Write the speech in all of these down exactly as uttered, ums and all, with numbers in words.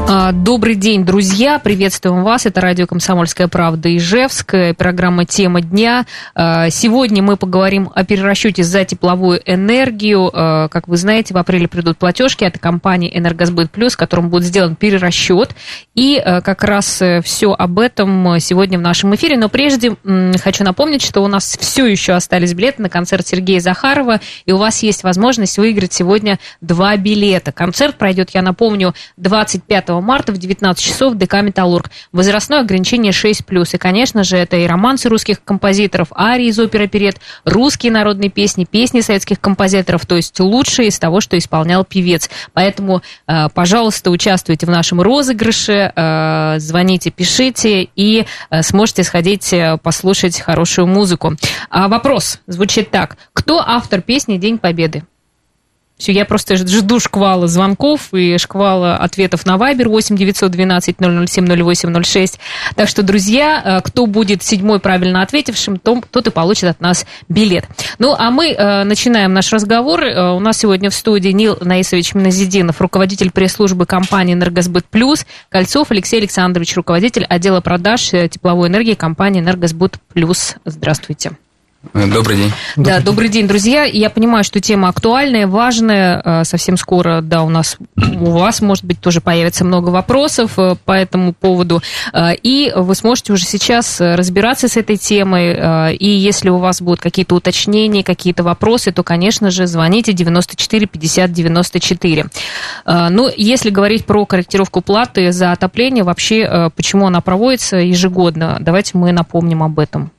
Добрый день, друзья! Приветствуем вас. Это радио «Комсомольская правда» Ижевск, программа «Тема дня». Сегодня мы поговорим о перерасчете за тепловую энергию. Как вы знаете, в апреле придут платежки от компании «Энергосбыт Плюс», которым будет сделан перерасчет. И как раз все об этом сегодня в нашем эфире. Но прежде хочу напомнить, что у нас все еще остались билеты на концерт Сергея Захарова, и у вас есть возможность выиграть сегодня два билета. Концерт пройдет, я напомню, двадцать пятого марта в девятнадцать часов в ДК «Металлург». Возрастное ограничение шесть плюс. И, конечно же, это и романсы русских композиторов, арии из оперы «Оперет», русские народные песни, песни советских композиторов, то есть лучшие из того, что исполнял певец. Поэтому, пожалуйста, участвуйте в нашем розыгрыше, звоните, пишите и сможете сходить послушать хорошую музыку. А вопрос звучит так. Кто автор песни «День Победы»? Все, я просто жду шквала звонков и шквала ответов на Вайбер восемь девятьсот двенадцать ноль ноль семь ноль восемь ноль шесть. Так что, друзья, кто будет седьмой правильно ответившим, тот и получит от нас билет. Ну, а мы э, начинаем наш разговор. Э, у нас сегодня в студии Нил Наисович Миназидинов, руководитель пресс-службы компании «Энергосбыт Плюс», Кольцов Алексей Александрович, руководитель отдела продаж тепловой энергии компании «Энергосбыт Плюс». Здравствуйте. Добрый день. Да, добрый день, друзья. Я понимаю, что тема актуальная, важная. Совсем скоро, да, у нас, у вас, может быть, тоже появится много вопросов по этому поводу. И вы сможете уже сейчас разбираться с этой темой. И если у вас будут какие-то уточнения, какие-то вопросы, то, конечно же, звоните девяносто четыре пятьдесят девяносто четыре. Ну, если говорить про корректировку платы за отопление, вообще, почему она проводится ежегодно, давайте мы напомним об этом.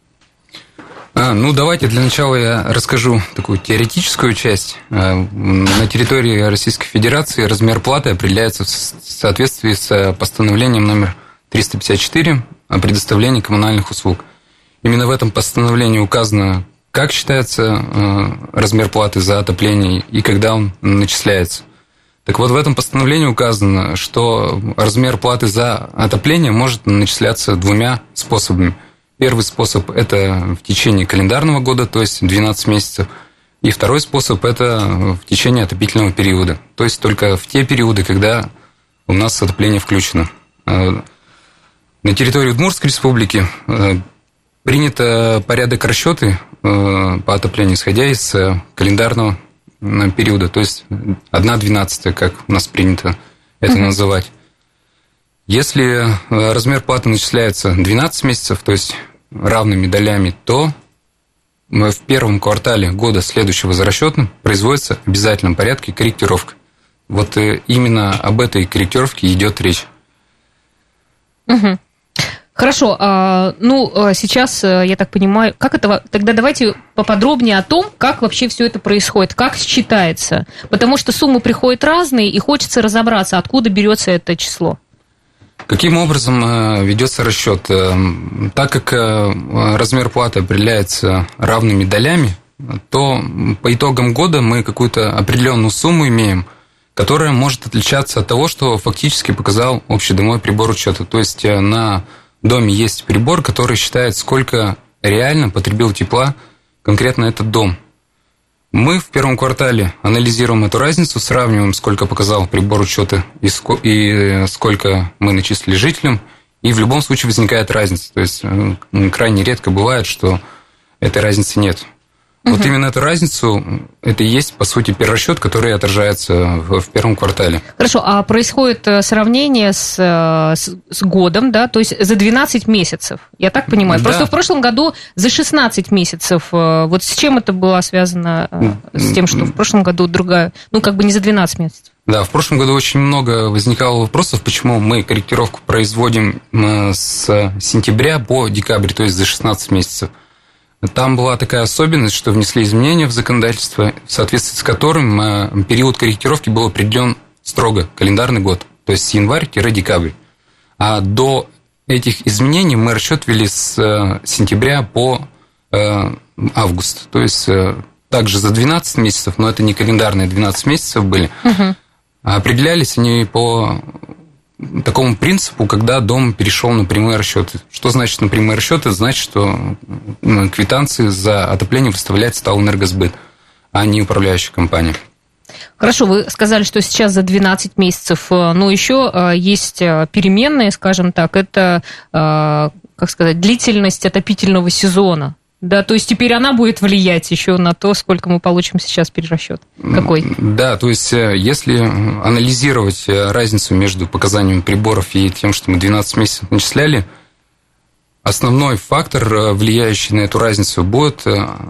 А, ну, давайте для начала я расскажу такую теоретическую часть. На территории Российской Федерации размер платы определяется в соответствии с постановлением номер триста пятьдесят четыре о предоставлении коммунальных услуг. Именно в этом постановлении указано, как считается размер платы за отопление и когда он начисляется. Так вот, в этом постановлении указано, что размер платы за отопление может начисляться двумя способами. Первый способ – это в течение календарного года, то есть двенадцать месяцев. И второй способ – это в течение отопительного периода, то есть только в те периоды, когда у нас отопление включено. На территории Удмуртской республики принят порядок расчета по отоплению, исходя из календарного периода, то есть одна двенадцатая, как у нас принято это mm-hmm. называть. Если размер платы начисляется двенадцать месяцев, то есть равными долями, то в первом квартале года, следующего за расчетным, производится в обязательном порядке корректировка. Вот именно об этой корректировке идет речь. Угу. Хорошо. А, ну, сейчас, я так понимаю, как это... Тогда давайте поподробнее о том, как вообще все это происходит, как считается. Потому что суммы приходят разные, и хочется разобраться, откуда берется это число. Каким образом ведется расчет? Так как размер платы определяется равными долями, то по итогам года мы какую-то определенную сумму имеем, которая может отличаться от того, что фактически показал общедомовой прибор учета. То есть на доме есть прибор, который считает, сколько реально потребил тепла конкретно этот дом. Мы в первом квартале анализируем эту разницу, сравниваем, сколько показал прибор учета и сколько мы начислили жителям, и в любом случае возникает разница. То есть крайне редко бывает, что этой разницы нет. Угу. Вот именно эту разницу, это и есть, по сути, перерасчет, который отражается в, в первом квартале. Хорошо, а происходит сравнение с, с, с годом, да, то есть за двенадцать месяцев, я так понимаю. Да. Просто в прошлом году за шестнадцать месяцев. Вот с чем это было связано, с тем, что в прошлом году другая, ну, как бы не за двенадцать месяцев? Да, в прошлом году очень много возникало вопросов, почему мы корректировку производим с сентября по декабрь, то есть за шестнадцать месяцев. Там была такая особенность, что внесли изменения в законодательство, в соответствии с которым период корректировки был определен строго, календарный год, то есть с январь-декабрь. А до этих изменений мы расчет вели с сентября по август, то есть также за двенадцать месяцев, но это не календарные двенадцать месяцев были, угу. Определялись они по такому принципу, когда дом перешел на прямые расчеты. Что значит на прямые расчеты? Значит, что квитанции за отопление выставляет стал Энергосбыт, а не управляющая компания. Хорошо, вы сказали, что сейчас за двенадцать месяцев, но еще есть переменные, скажем так, это, как сказать, длительность отопительного сезона. Да, то есть теперь она будет влиять еще на то, сколько мы получим сейчас перерасчет. Какой? Да, то есть если анализировать разницу между показаниями приборов и тем, что мы двенадцать месяцев начисляли, основной фактор, влияющий на эту разницу, будет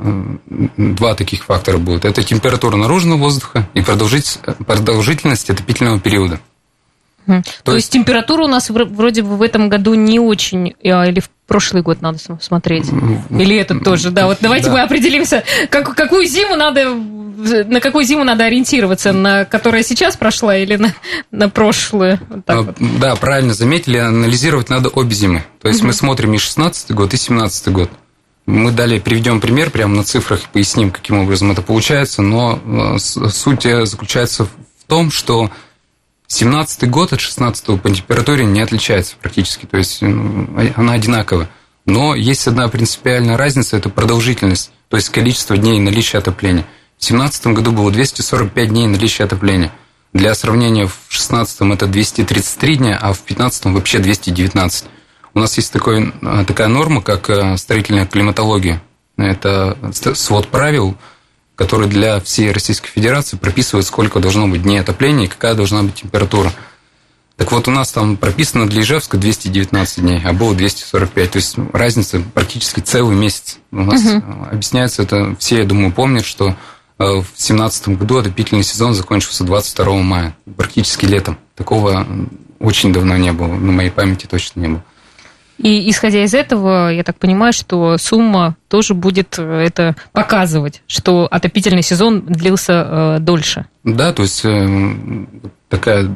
два таких фактора будет. Это температура наружного воздуха и продолжительность отопительного периода. То, То есть, есть температура у нас вроде бы в этом году не очень, или в прошлый год надо смотреть, или этот тоже, да. Вот давайте да. мы определимся, как, какую зиму надо, на какую зиму надо ориентироваться, на которая сейчас прошла или на, на прошлую. Вот так вот. Да, правильно заметили, анализировать надо обе зимы. То есть угу. мы смотрим и шестнадцатый год, и семнадцатый год. Мы далее приведем пример прямо на цифрах и поясним, каким образом это получается, но суть заключается в том, что семнадцатый год от шестнадцатого по температуре не отличается практически, то есть она одинакова. Но есть одна принципиальная разница – это продолжительность, то есть количество дней наличия отопления. В семнадцатом году было двести сорок пять дней наличия отопления. Для сравнения, в шестнадцатом это двести тридцать три дня, а в пятнадцатом вообще двести девятнадцать. У нас есть такой, такая норма, как строительная климатология. Это свод правил, который для всей Российской Федерации прописывает, сколько должно быть дней отопления и какая должна быть температура. Так вот, у нас там прописано для Ижевска двести девятнадцать дней, а было двести сорок пять. То есть разница практически целый месяц. У нас угу. объясняется это, все, я думаю, помнят, что в две тысячи семнадцатом году отопительный сезон закончился двадцать второго мая, практически летом. Такого очень давно не было, на моей памяти точно не было. И исходя из этого, я так понимаю, что сумма тоже будет это показывать, что отопительный сезон длился э, дольше. Да, то есть э, такая,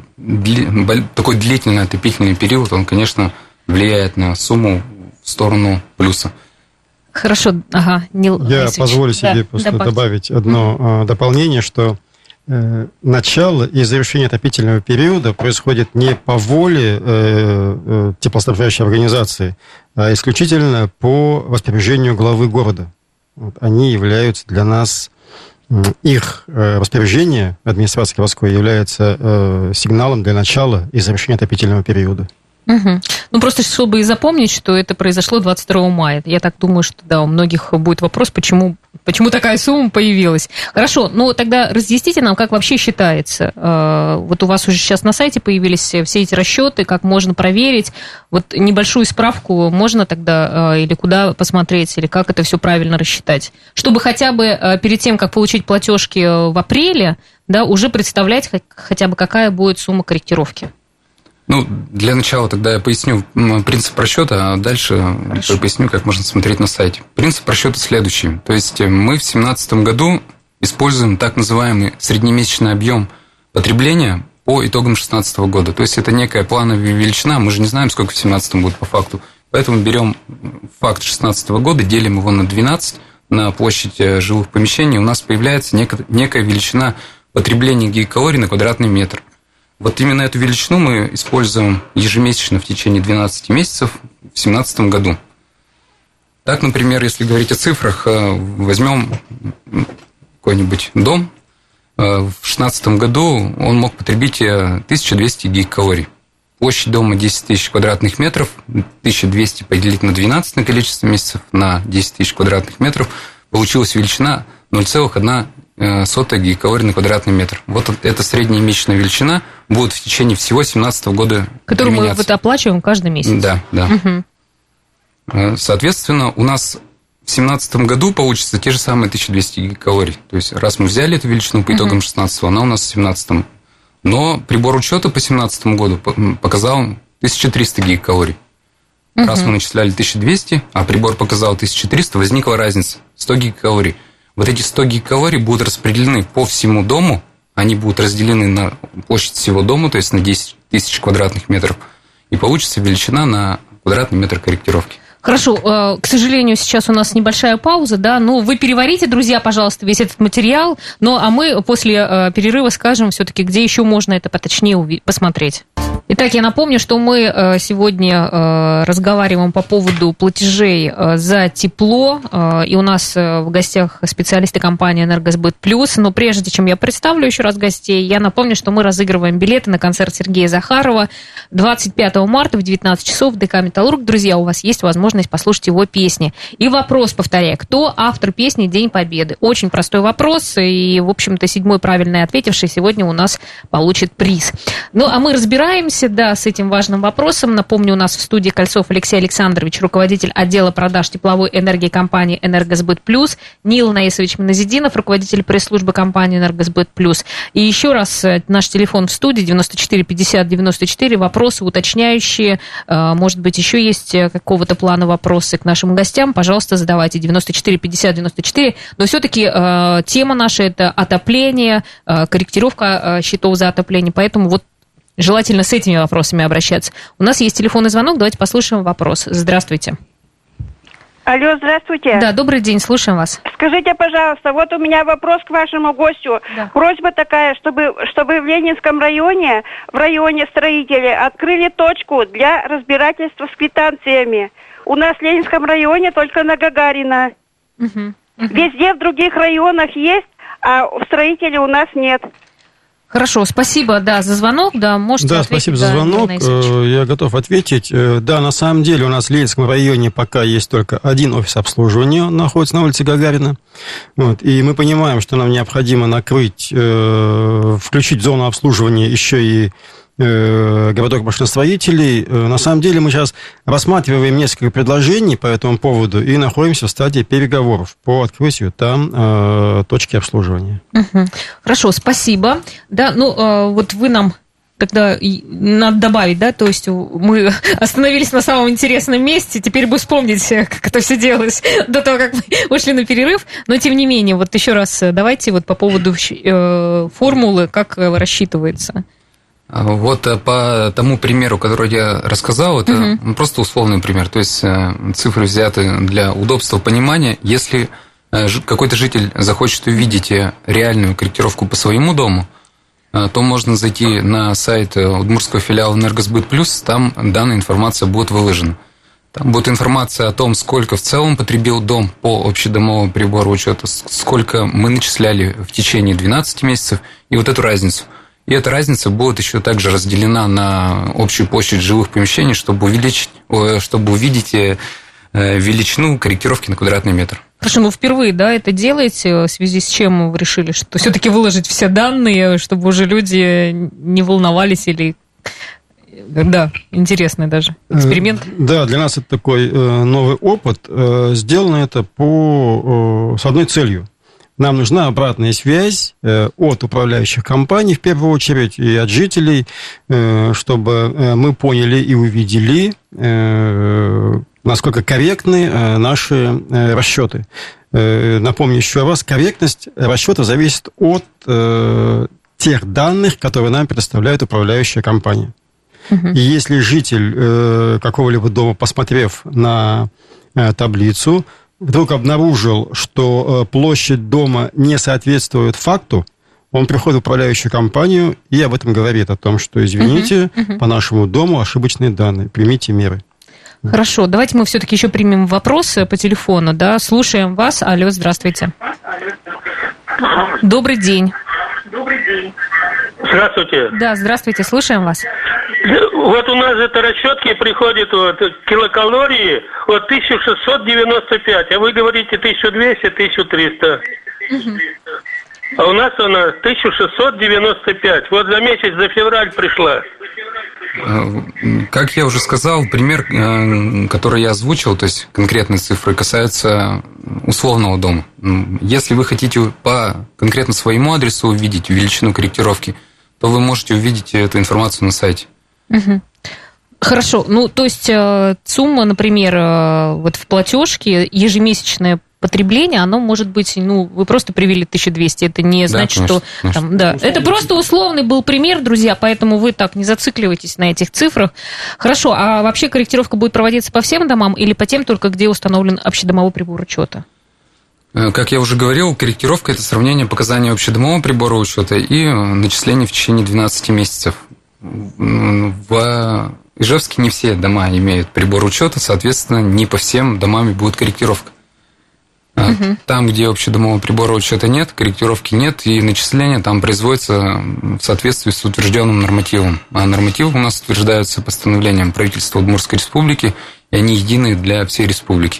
такой длительный отопительный период, он, конечно, влияет на сумму в сторону плюса. Хорошо, ага, Нил Я Борисович. позволю себе да, просто добавьте. добавить одно mm-hmm. дополнение, что начало и завершение отопительного периода происходит не по воле э, теплоснабжающей организации, а исключительно по распоряжению главы города. Вот, они являются для нас, их распоряжение администрации городской является э, сигналом для начала и завершения отопительного периода. Угу. Ну, просто чтобы и запомнить, что это произошло двадцать второго мая. Я так думаю, что да, у многих будет вопрос, почему, почему такая сумма появилась. Хорошо, ну тогда разъясните нам, как вообще считается. Вот у вас уже сейчас на сайте появились все эти расчеты, как можно проверить. Вот небольшую справку можно тогда или куда посмотреть, или как это все правильно рассчитать, чтобы хотя бы перед тем, как получить платежки в апреле, да, уже представлять хотя бы, какая будет сумма корректировки. Ну, для начала тогда я поясню принцип расчета, а дальше Хорошо. поясню, как можно смотреть на сайте. Принцип расчета следующий. То есть мы в две тысячи семнадцатом году используем так называемый среднемесячный объем потребления по итогам две тысячи шестнадцатого года. То есть это некая плановая величина, мы же не знаем, сколько в две тысячи семнадцатом будет по факту. Поэтому берем факт две тысячи шестнадцатого года, делим его на двенадцать, на площадь жилых помещений, у нас появляется некая величина потребления гигакалорий на квадратный метр. Вот именно эту величину мы используем ежемесячно в течение двенадцати месяцев в две тысячи семнадцатом году. Так, например, если говорить о цифрах, возьмем какой-нибудь дом. В две тысячи шестнадцатом году он мог потребить тысячу двести гигакалорий. Площадь дома десять тысяч квадратных метров, тысячу двести поделить на двенадцать на количество месяцев, на десять тысяч квадратных метров, получилась величина ноль целых одна сотая гигакалорий на квадратный метр. Вот эта средняя месячная величина будет в течение всего две тысячи семнадцатого года которую мы вот оплачиваем каждый месяц. Да, да. Угу. Соответственно, у нас в две тысячи семнадцатом году получится те же самые тысяча двести гигакалорий. То есть, раз мы взяли эту величину по итогам шестнадцатого, она у нас в семнадцатом. Но прибор учета по семнадцатому году показал тысячу триста гигакалорий. Угу. Раз мы начисляли тысячу двести, а прибор показал тысячу триста, возникла разница сто гигакалорий. Вот эти сто гигакалорий будут распределены по всему дому, они будут разделены на площадь всего дома, то есть на десять тысяч квадратных метров, и получится величина на квадратный метр корректировки. Хорошо, к сожалению, сейчас у нас небольшая пауза, да, но вы переварите, друзья, пожалуйста, весь этот материал, ну, а мы после перерыва скажем все-таки, где еще можно это поточнее посмотреть. Итак, я напомню, что мы сегодня разговариваем по поводу платежей за тепло, и у нас в гостях специалисты компании «Энергосбыт Плюс». Но прежде чем я представлю еще раз гостей, я напомню, что мы разыгрываем билеты на концерт Сергея Захарова двадцать пятого марта в девятнадцать часов в ДК «Металлург». Друзья, у вас есть возможность послушать его песни. И вопрос, повторяю, кто автор песни «День Победы»? Очень простой вопрос, и, в общем-то, седьмой правильный ответивший сегодня у нас получит приз. Ну, а мы разбираемся, да, с этим важным вопросом. Напомню, у нас в студии Кольцов Алексей Александрович, руководитель отдела продаж тепловой энергии компании «Энергосбыт Плюс», Нил Наисович Миназидинов, руководитель пресс-службы компании «Энергосбыт Плюс». И еще раз наш телефон в студии девяносто четыре пятьдесят девяносто четыре. Вопросы уточняющие. Может быть, еще есть какого-то плана вопросы к нашим гостям. Пожалуйста, задавайте девяносто четыре пятьдесят девяносто четыре. Но все-таки тема наша – это отопление, корректировка счетов за отопление. Поэтому вот желательно с этими вопросами обращаться. У нас есть телефонный звонок, давайте послушаем вопрос. Здравствуйте. Алло, здравствуйте. Да, добрый день, слушаем вас. Скажите, пожалуйста, вот у меня вопрос к вашему гостю. Да. Просьба такая, чтобы, чтобы в Ленинском районе, в районе строители, открыли точку для разбирательства с квитанциями. У нас в Ленинском районе только на Гагарина. Угу, угу. Везде в других районах есть, а в строителей у нас нет. Хорошо, спасибо, да, за звонок, да, можете да, ответить. Спасибо за звонок, я готов ответить. Да, на самом деле у нас в Ленинском районе пока есть только один офис обслуживания, находится на улице Гагарина, вот, и мы понимаем, что нам необходимо накрыть, э, включить в зону обслуживания еще и э, городок машиностроителей. На самом деле мы сейчас рассматриваем несколько предложений по этому поводу и находимся в стадии переговоров по открытию там э, точки обслуживания. Угу. Хорошо, спасибо. Да, ну э, вот вы нам тогда надо добавить, да, то есть мы остановились на самом интересном месте, теперь бы вспомнить, как это все делалось до того, как мы ушли на перерыв, но тем не менее, вот еще раз давайте вот по поводу э, формулы, как рассчитывается. Вот по тому примеру, который я рассказал, это uh-huh. просто условный пример. То есть цифры взяты для удобства понимания. Если какой-то житель захочет увидеть реальную корректировку по своему дому, то можно зайти на сайт удмуртского филиала «Энергосбыт Плюс», там данная информация будет выложена. Там будет информация о том, сколько в целом потребил дом по общедомовому прибору учета, сколько мы начисляли в течение двенадцати месяцев, и вот эту разницу. И эта разница будет еще также разделена на общую площадь жилых помещений, чтобы увеличить, чтобы увидеть величину корректировки на квадратный метр. Хорошо, ну впервые, да, это делаете, в связи с чем вы решили, что все-таки выложить все данные, чтобы уже люди не волновались или... Да, интересный даже эксперимент. Да, для нас это такой новый опыт. Сделано это по, с одной целью. Нам нужна обратная связь от управляющих компаний, в первую очередь, и от жителей, чтобы мы поняли и увидели, насколько корректны наши расчеты. Напомню еще раз, корректность расчета зависит от тех данных, которые нам предоставляет управляющая компания. Uh-huh. И если житель какого-либо дома, посмотрев на таблицу, вдруг обнаружил, что площадь дома не соответствует факту, он приходит в управляющую компанию и об этом говорит, о том, что, извините, uh-huh, uh-huh. по нашему дому ошибочные данные, примите меры. Хорошо, давайте мы все-таки еще примем вопросы по телефону, да, слушаем вас. Алло, здравствуйте. Добрый день. Добрый день. Здравствуйте. Да, здравствуйте, слушаем вас. Вот у нас это расчетки приходят вот, килокалории вот тысяча шестьсот девяносто пять, а вы говорите тысяча двести - тысяча триста. Угу. А у нас она тысяча шестьсот девяносто пять. Вот за месяц, за февраль пришла. Как я уже сказал, пример, который я озвучил, то есть конкретные цифры, касаются условного дома. Если вы хотите по конкретно своему адресу увидеть величину корректировки, то вы можете увидеть эту информацию на сайте. Угу. Хорошо. Ну, то есть сумма, например, вот в платежке ежемесячная потребление, оно может быть, ну, вы просто привели тысячу двести, это не значит, да, конечно, что... Конечно. Там, да. Это просто условный был пример, друзья, поэтому вы так не зацикливайтесь на этих цифрах. Хорошо, а вообще корректировка будет проводиться по всем домам или по тем только, где установлен общедомовой прибор учета? Как я уже говорил, корректировка – это сравнение показаний общедомового прибора учета и начисление в течение двенадцати месяцев. в Ижевске не все дома имеют прибор учета, соответственно, не по всем домам будет корректировка. Угу. Там, где общедомового прибора учета нет, корректировки нет, и начисление там производится в соответствии с утвержденным нормативом. А нормативы у нас утверждаются постановлением правительства Удмуртской республики, и они едины для всей республики.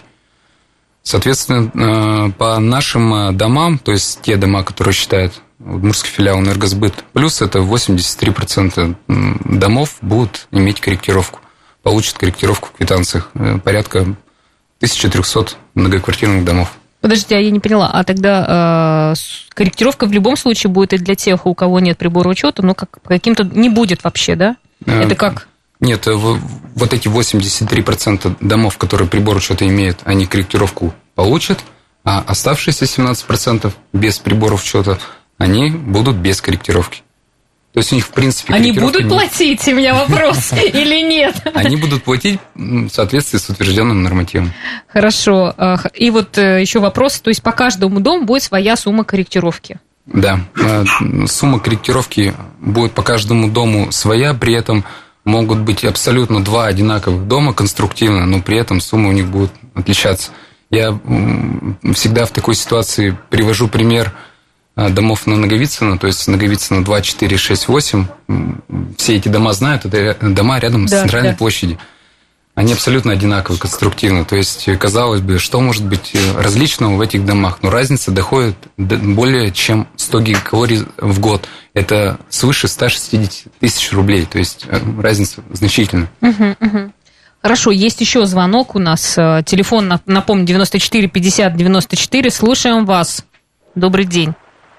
Соответственно, по нашим домам, то есть те дома, которые считают Удмуртский филиал Энергосбыт плюс, это восемьдесят три процента домов будут иметь корректировку, получат корректировку в квитанциях, порядка тысяча триста многоквартирных домов. Подождите, а я не поняла, а тогда э, корректировка в любом случае будет и для тех, у кого нет прибора учета, но как, каким-то не будет вообще, да? Э, это как? Нет, вот эти восемьдесят три процента домов, которые прибор учета имеют, они корректировку получат, а оставшиеся семнадцать процентов без приборов учета, они будут без корректировки. То есть у них, в принципе, они будут не... платить, у меня вопрос, или нет? Они будут платить в соответствии с утвержденным нормативом. Хорошо. И вот еще вопрос, то есть по каждому дому будет своя сумма корректировки? Да, сумма корректировки будет по каждому дому своя, при этом могут быть абсолютно два одинаковых дома конструктивно, но при этом суммы у них будут отличаться. Я всегда в такой ситуации привожу пример домов на Наговицына, то есть Наговицына два, четыре, шесть, восемь. Все эти дома знают, это дома рядом да, с центральной да. площадью. Они абсолютно одинаковые конструктивно. То есть, казалось бы, что может быть различного в этих домах? Но разница доходит до более чем сто гигакалорий в год. Это свыше ста шестидесяти тысяч рублей. То есть, разница значительная. Угу, угу. Хорошо, есть еще звонок у нас. Телефон, напомню, девяносто четыре пятьдесят девяносто четыре. Слушаем вас. Добрый день.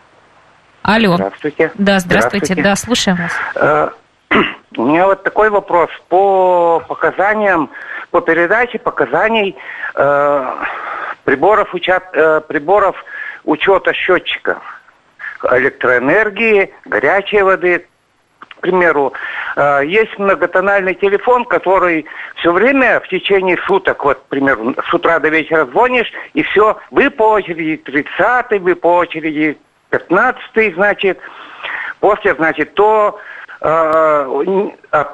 Алло. Здравствуйте. Да, здравствуйте. здравствуйте. Да, слушаем вас. У меня вот такой вопрос. По показаниям, по передаче показаний э, приборов, учет, э, приборов учета счетчиков электроэнергии, горячей воды, к примеру, э, есть многотональный телефон, который все время в течение суток, вот, к примеру, с утра до вечера звонишь, и все, вы по очереди тридцатый, вы по очереди пятнадцатый, значит, после, значит, то э,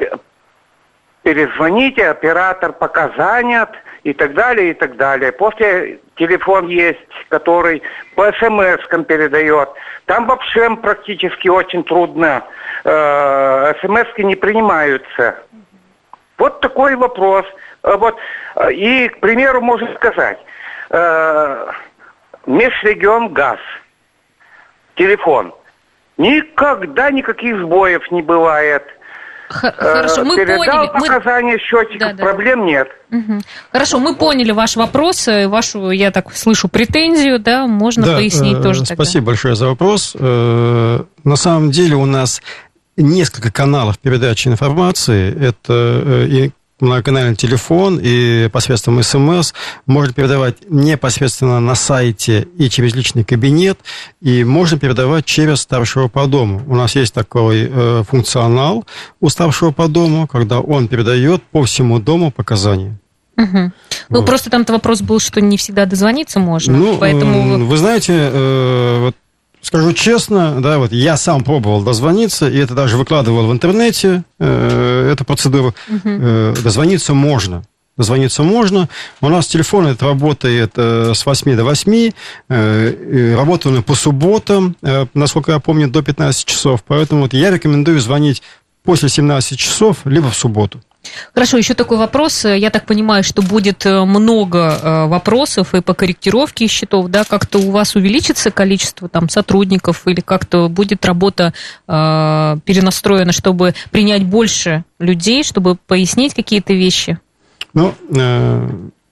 перезвоните, оператор пока занят, и так далее, и так далее. После телефон есть, который по смс-кам передает. Там вообще практически очень трудно. Э, смс-ки не принимаются. Вот такой вопрос. Вот. И, к примеру, можно сказать, э, Межрегион газ. Телефон. Никогда никаких сбоев не бывает. Хорошо, мы Передал поняли. показания счетчиков, да, да. проблем нет. Угу. Хорошо, мы поняли ваш вопрос, вашу, я так слышу, претензию, да, можно да, пояснить э, тоже. Спасибо тогда. большое за вопрос. Э, на самом деле у нас несколько каналов передачи информации. Это э, и многоканальный телефон, и посредством СМС можно передавать непосредственно на сайте и через личный кабинет, и можно передавать через старшего по дому. У нас есть такой э, функционал у старшего по дому, когда он передает по всему дому показания. Угу. Ну, вот. Просто там-то вопрос был, что не всегда дозвониться можно, ну, поэтому... Вы знаете, э, вот скажу честно, да, вот я сам пробовал дозвониться, и это даже выкладывал в интернете, э, эту процедуру. Угу. Э, дозвониться можно. Дозвониться можно. У нас телефон этот работает э, с восьми до восьми, э, работает он по субботам, э, насколько я помню, до пятнадцати часов. Поэтому вот я рекомендую звонить после семнадцати часов, либо в субботу. Хорошо, еще такой вопрос. Я так понимаю, что будет много вопросов и по корректировке счетов, да? Как-то у вас увеличится количество там сотрудников или как-то будет работа э, перенастроена, чтобы принять больше людей, чтобы пояснить какие-то вещи? Ну, э,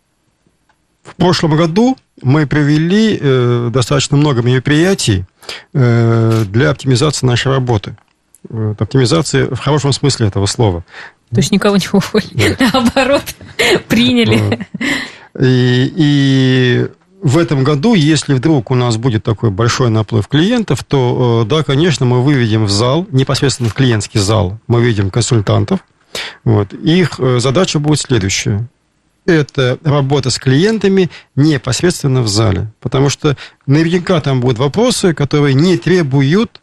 в прошлом году мы провели э, достаточно много мероприятий э, для оптимизации нашей работы. Оптимизации в хорошем смысле этого слова. То есть никого не уволили, да. Наоборот, приняли. И, и в этом году, если вдруг у нас будет такой большой наплыв клиентов, то, да, конечно, мы выведем в зал, непосредственно в клиентский зал, мы выведем консультантов. Вот. Их задача будет следующая. Это работа с клиентами непосредственно в зале. Потому что наверняка там будут вопросы, которые не требуют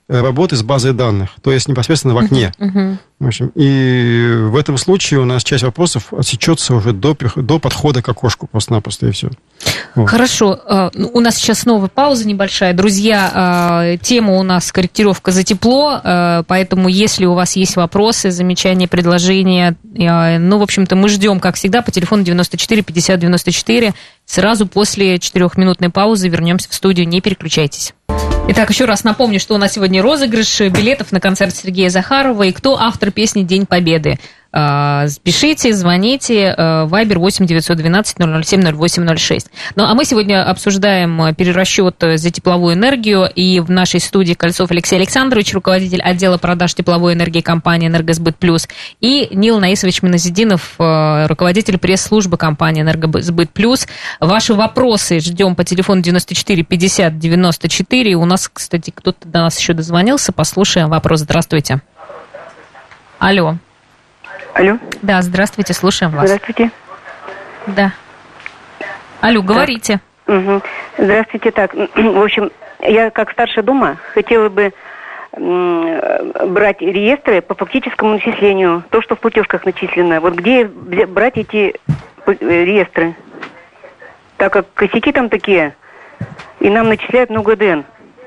работы с базой данных, то есть непосредственно в окне. Uh-huh. В общем, и в этом случае у нас часть вопросов отсечется уже до, до подхода к окошку просто-напросто, и все. Вот. Хорошо. У нас сейчас снова пауза небольшая. Друзья, тема у нас корректировка за тепло, поэтому если у вас есть вопросы, замечания, предложения, ну, в общем-то, мы ждем, как всегда, по телефону девяносто четыре пятьдесят девяносто четыре. Сразу после четырехминутной паузы вернемся в студию, не переключайтесь. Итак, еще раз напомню, что у нас сегодня розыгрыш билетов на концерт Сергея Захарова. И кто автор песни «День Победы»? Пишите, звоните, Вайбер восемь девятьсот двенадцать ноль ноль семь ноль восемь ноль шесть. Ну, а мы сегодня обсуждаем перерасчет за тепловую энергию. И в нашей студии Кольцов Алексей Александрович, руководитель отдела продаж тепловой энергии компании «Энергосбыт Плюс», и Нил Наисович Минозиддинов, руководитель пресс-службы компании «Энергосбыт Плюс». Ваши вопросы ждем по телефону девяносто четыре пятьдесят девяносто четыре. У нас, кстати, кто-то до нас еще дозвонился. Послушаем вопрос. Здравствуйте. Алло. Алло. Да, здравствуйте, слушаем вас. Здравствуйте. Да. Алло, говорите. Угу. Здравствуйте. Так, в общем, я как старшая дома хотела бы м- брать реестры по фактическому начислению, то, что в платежках начислено. Вот где брать эти реестры? Так как косяки там такие, и нам начисляют много ДН.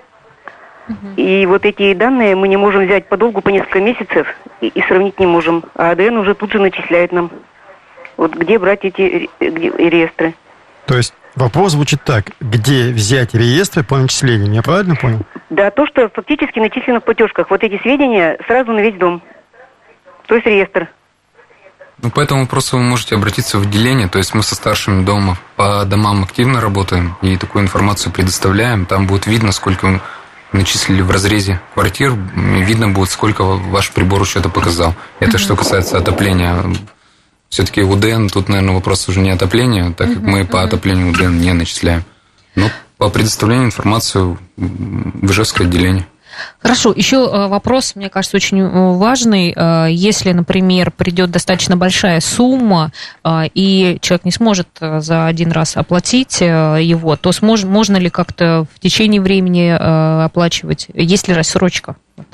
И вот эти данные мы не можем взять подолгу по несколько месяцев и, и сравнить не можем. А АДН уже тут же начисляет нам. Вот где брать эти где, реестры? То есть вопрос звучит так. Где взять реестры по начислению? Я правильно понял? Да, то, что фактически начислено в платежках. Вот эти сведения сразу на весь дом. То есть реестр. Ну, по этому вопросу вы можете обратиться в отделение. То есть мы со старшими дома по домам активно работаем и такую информацию предоставляем. Там будет видно, сколько начислили в разрезе квартир, видно будет, сколько ваш прибор учета показал. Это uh-huh. что касается отопления. Все-таки УДН, тут, наверное, вопрос уже не отопления, так как uh-huh. мы по отоплению УДН не начисляем. Но по предоставлению информации в Ижевское отделение. Хорошо, еще вопрос, мне кажется, очень важный. Если, например, придет достаточно большая сумма, и человек не сможет за один раз оплатить его, то смож, можно ли как-то в течение времени оплачивать? Есть ли рассрочка?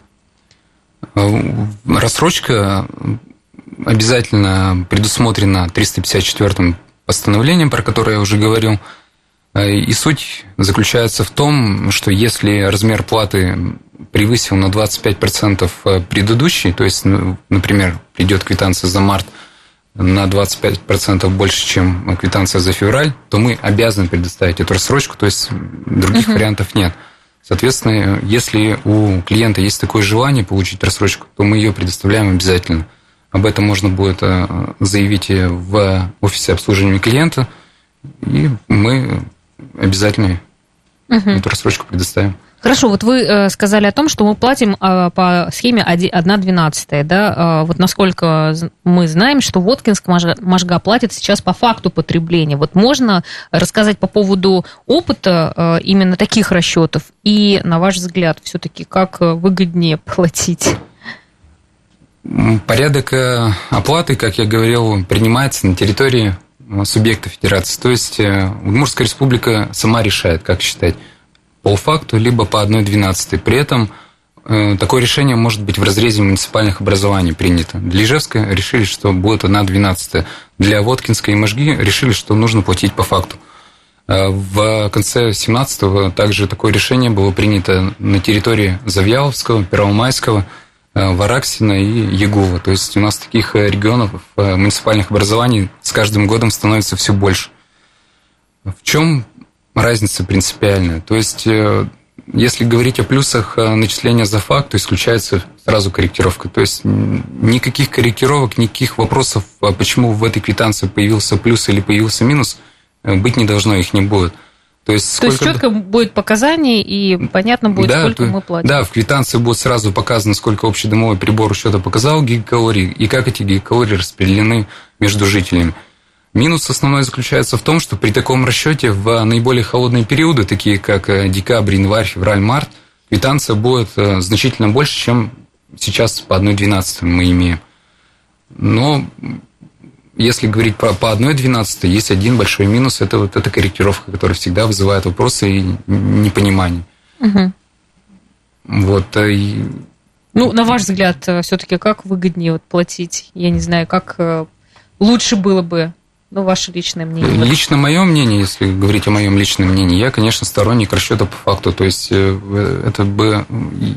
Рассрочка обязательно предусмотрена триста пятьдесят четвёртым постановлением, про которое я уже говорил. И суть заключается в том, что если размер платы превысил на двадцать пять процентов предыдущий, то есть, например, придет квитанция за март на двадцать пять процентов больше, чем квитанция за февраль, то мы обязаны предоставить эту рассрочку, то есть других uh-huh. вариантов нет. Соответственно, если у клиента есть такое желание получить рассрочку, то мы ее предоставляем обязательно. Об этом можно будет заявить в офисе обслуживания клиента, и мы обязательно uh-huh. эту рассрочку предоставим. Хорошо, вот вы э, сказали о том, что мы платим э, по схеме одна двенадцатая, да, э, вот насколько мы знаем, что Воткинск Можга платит сейчас по факту потребления. Вот можно рассказать по поводу опыта э, именно таких расчетов и, на ваш взгляд, все-таки как выгоднее платить? Порядок оплаты, как я говорил, принимается на территории субъекта федерации. То есть Удмуртская республика сама решает, как считать, по факту, либо по одна двенадцатая. При этом э, такое решение может быть в разрезе муниципальных образований принято. Для Ижевска решили, что будет одна двенадцатая. Для Воткинска и Можги решили, что нужно платить по факту. Э, в конце семнадцатого также такое решение было принято на территории Завьяловского, Первомайского, э, Вараксина и Ягова. То есть у нас таких регионов э, муниципальных образований с каждым годом становится все больше. В чем разница принципиальная? То есть, если говорить о плюсах начисления за факт, то исключается сразу корректировка. То есть, никаких корректировок, никаких вопросов, почему в этой квитанции появился плюс или появился минус, быть не должно, их не будет. То есть, то есть четко будет показание, и понятно будет, да, сколько то, мы платим. Да, в квитанции будет сразу показано, сколько общедомовой прибор учета показал гигакалорий, и как эти гигакалории распределены между жителями. Минус основной заключается в том, что при таком расчете в наиболее холодные периоды, такие как декабрь, январь, февраль, март, квитанция будет значительно больше, чем сейчас по одна двенадцатая мы имеем. Но если говорить по, по одна двенадцатая, есть один большой минус, это вот эта корректировка, которая всегда вызывает вопросы и непонимание. Угу. Вот. И... Ну, на ваш взгляд, все-таки как выгоднее вот платить? Я не знаю, как лучше было бы? Ну, ваше личное мнение. Лично мое мнение, если говорить о моем личном мнении, я, конечно, сторонник расчета по факту. То есть это бы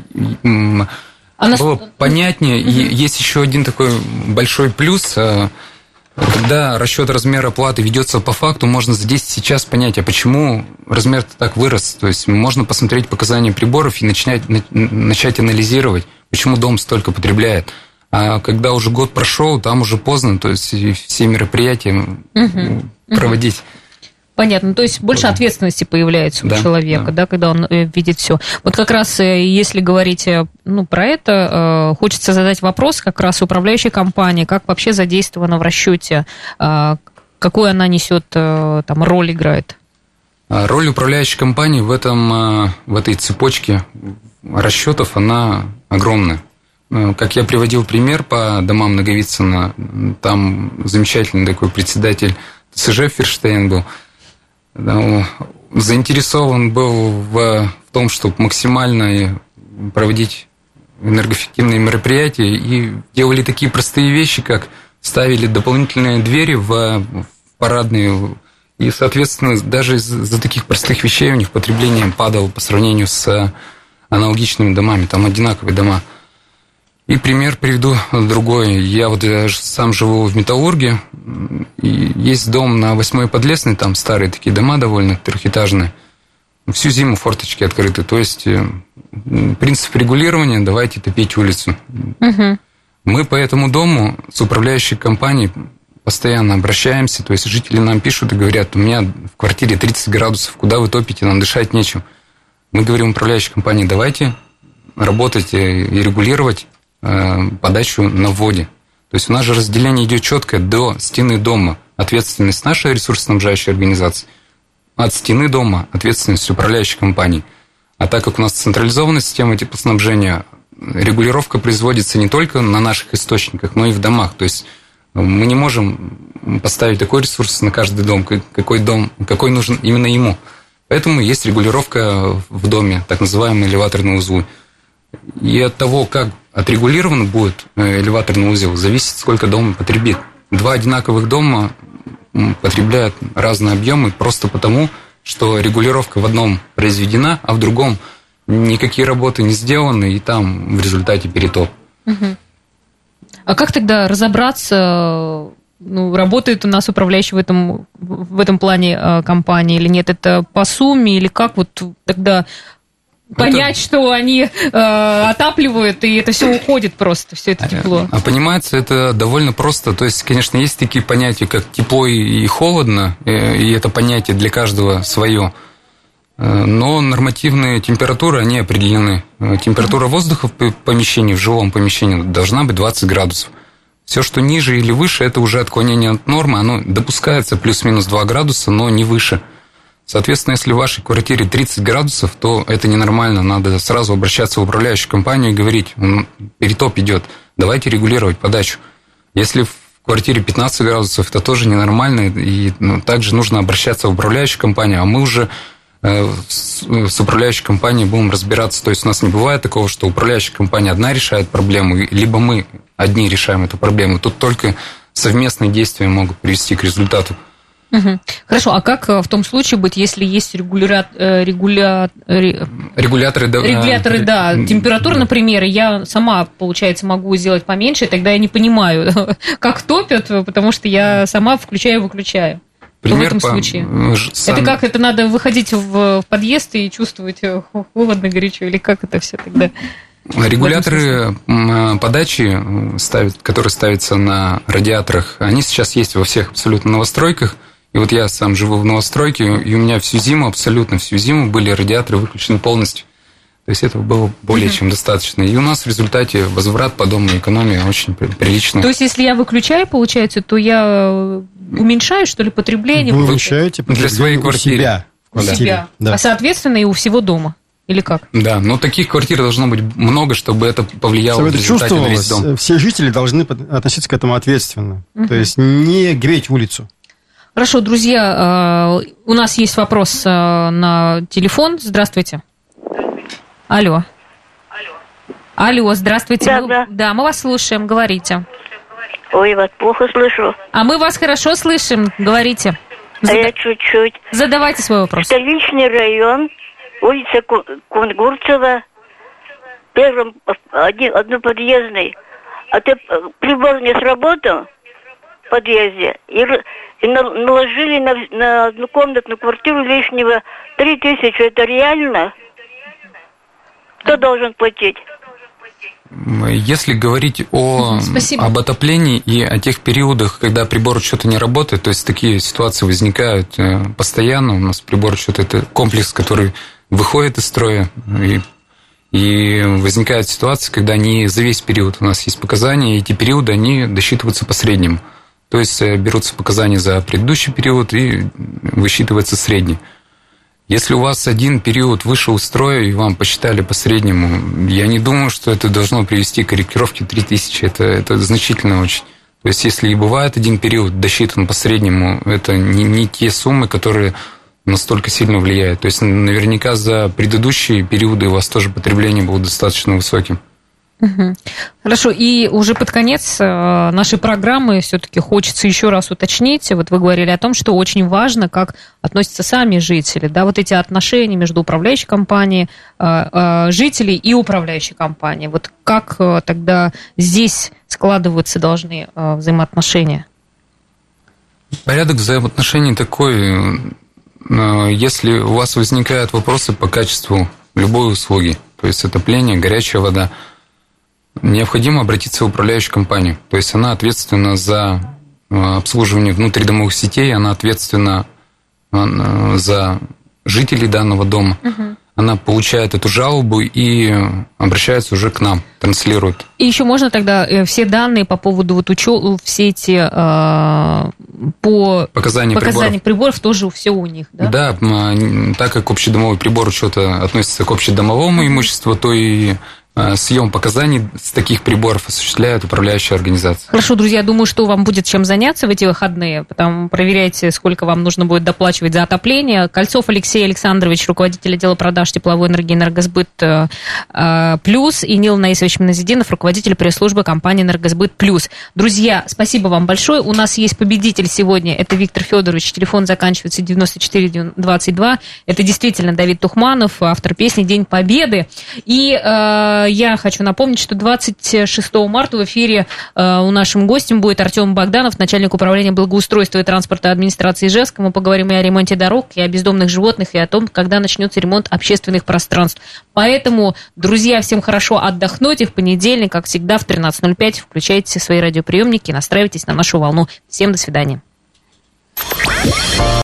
а было нас... понятнее. Угу. И есть еще один такой большой плюс. Когда расчет размера платы ведется по факту, можно здесь сейчас понять, а почему размер так вырос. То есть можно посмотреть показания приборов и начать, начать анализировать, почему дом столько потребляет. А когда уже год прошел, там уже поздно, то есть все мероприятия угу. проводить. Понятно, то есть больше ответственности появляется у да, человека, да. Да, когда он видит все. Вот как раз, если говорить ну, про это, хочется задать вопрос как раз управляющей компании, как вообще задействована в расчете, какую она несет, там, роль играет? Роль управляющей компании в, этом, в этой цепочке расчетов, она огромная. Как я приводил пример по домам Наговицына, там замечательный такой председатель ТСЖ Ферштейн был, заинтересован был в, в том, чтобы максимально проводить энергоэффективные мероприятия, и делали такие простые вещи, как ставили дополнительные двери в, в парадные, и, соответственно, даже из-за таких простых вещей у них потребление падало по сравнению с аналогичными домами, там одинаковые дома. И пример приведу другой. Я вот я сам живу в Металлурге, и есть дом на Восьмой Подлесной, там старые такие дома довольно трехэтажные. Всю зиму форточки открыты. То есть принцип регулирования: давайте топить улицу. Угу. Мы по этому дому с управляющей компанией постоянно обращаемся. То есть жители нам пишут и говорят: у меня в квартире тридцать градусов, куда вы топите, нам дышать нечем. Мы говорим управляющей компании: давайте работать и регулировать подачу на вводе. То есть у нас же разделение идет четко до стены дома. Ответственность нашей ресурсоснабжающей организации, от стены дома ответственность управляющей компании. А так как у нас централизованная система теплоснабжения, регулировка производится не только на наших источниках, но и в домах. То есть мы не можем поставить такой ресурс на каждый дом, какой дом, какой нужен именно ему. Поэтому есть регулировка в доме, так называемые элеваторные узлы. И от того, как отрегулирован будет элеваторный узел, зависит, сколько дом потребит. Два одинаковых дома потребляют разные объемы просто потому, что регулировка в одном произведена, а в другом никакие работы не сделаны, и там в результате перетоп. Угу. А как тогда разобраться, ну, работает у нас управляющий в этом, в этом плане компания или нет? Это по сумме или как вот тогда... Понять, это... что они э, отапливают, и это все уходит просто, все это тепло. А понимается, это довольно просто. То есть, конечно, есть такие понятия, как тепло и холодно, и это понятие для каждого свое. Но нормативные температуры, они определены. Температура воздуха в помещении, в жилом помещении должна быть двадцать градусов. Все, что ниже или выше, это уже отклонение от нормы. Оно допускается плюс-минус два градуса, но не выше. Соответственно, если в вашей квартире тридцать градусов, то это ненормально. Надо сразу обращаться в управляющую компанию и говорить: перетоп идет, давайте регулировать подачу. Если в квартире пятнадцать градусов, это тоже ненормально. И ну, также нужно обращаться в управляющую компанию. А мы уже э, с, с управляющей компанией будем разбираться. То есть у нас не бывает такого, что управляющая компания одна решает проблему, либо мы одни решаем эту проблему. Тут только совместные действия могут привести к результату. Угу. Хорошо, а как в том случае быть, если есть регуля... Регуля... регуляторы, да, регуляторы, да, температура, да. Например, я сама, получается, могу сделать поменьше, тогда я не понимаю, как топят, потому что я сама включаю и выключаю. Пример в этом по... случае. Сам... Это как, это надо выходить в подъезд и чувствовать холодно, горячо, или как это все тогда? Регуляторы подачи, ставят, которые ставятся на радиаторах, они сейчас есть во всех абсолютно новостройках. И вот я сам живу в новостройке, и у меня всю зиму, абсолютно всю зиму были радиаторы выключены полностью. То есть этого было более mm-hmm. чем достаточно. И у нас в результате возврат по дому экономии очень приличный. То есть если я выключаю, получается, то я уменьшаю, что ли, потребление? Вы уменьшаете для своей квартиры. Себя. У себя. Да. А соответственно и у всего дома. Или как? Да, но таких квартир должно быть много, чтобы это повлияло чтобы в результате на весь дом. Все жители должны относиться к этому ответственно. Mm-hmm. То есть не греть улицу. Хорошо, друзья, у нас есть вопрос на телефон. Здравствуйте. Алло. Алло, здравствуйте. Да, мы, да. да, мы вас слушаем, говорите. Ой, вас плохо слышу. А мы вас хорошо слышим, говорите. Зада... А я чуть-чуть. Задавайте свой вопрос. Столичный район, улица Кунгурцева, первым, один, одноподъездный. А ты прибор не сработал в подъезде, и, и наложили на, на однокомнатную квартиру лишнего три тысячи. Это реально? Кто должен платить? Если говорить о, об отоплении и о тех периодах, когда прибор учета не работает, то есть такие ситуации возникают постоянно. У нас прибор учета – это комплекс, который выходит из строя, и, и возникают ситуации, когда не за весь период у нас есть показания, и эти периоды, они досчитываются по среднему. То есть берутся показания за предыдущий период и высчитывается средний. Если у вас один период вышел из строя и вам посчитали по среднему, я не думаю, что это должно привести к корректировке три тысячи. Это, это значительно очень. То есть, если и бывает один период досчитан по среднему, это не, не те суммы, которые настолько сильно влияют. То есть, наверняка за предыдущие периоды у вас тоже потребление было достаточно высоким. Угу. Хорошо, и уже под конец нашей программы все-таки хочется еще раз уточнить. Вот вы говорили о том, что очень важно, как относятся сами жители, да, вот эти отношения между управляющей компанией, жителей и управляющей компанией. Вот как тогда здесь складываться должны взаимоотношения? Порядок взаимоотношений такой, если у вас возникают вопросы по качеству любой услуги, то есть отопление, горячая вода, необходимо обратиться в управляющую компанию. То есть она ответственна за обслуживание внутридомовых сетей, она ответственна за жителей данного дома. Угу. Она получает эту жалобу и обращается уже к нам, транслирует. И еще можно тогда все данные по поводу вот учета, все эти э, по показания, показания приборов. приборов тоже все у них, да? Да, так как общедомовой прибор учета относится к общедомовому имуществу, то и съем показаний с таких приборов осуществляет управляющая организация. Хорошо, друзья, думаю, что вам будет чем заняться в эти выходные. Потом проверяйте, сколько вам нужно будет доплачивать за отопление. Кольцов Алексей Александрович, руководитель отдела продаж тепловой энергии «Энергосбыт Плюс», и Нил Наисович Миназидинов, руководитель пресс-службы компании «Энергосбыт Плюс». Друзья, спасибо вам большое. У нас есть победитель сегодня. Это Виктор Федорович. Телефон заканчивается девяносто четыре двадцать два. Это действительно Давид Тухманов, автор песни «День Победы». И э, я хочу напомнить, что двадцать шестого марта в эфире э, у нашим гостем будет Артем Богданов, начальник управления благоустройства и транспорта администрации Ижевска. Мы поговорим и о ремонте дорог, и о бездомных животных, и о том, когда начнется ремонт общественных пространств. Поэтому, друзья, всем хорошо отдохнуть. И в понедельник, как всегда, в тринадцать ноль пять включайте свои радиоприемники и настраивайтесь на нашу волну. Всем до свидания.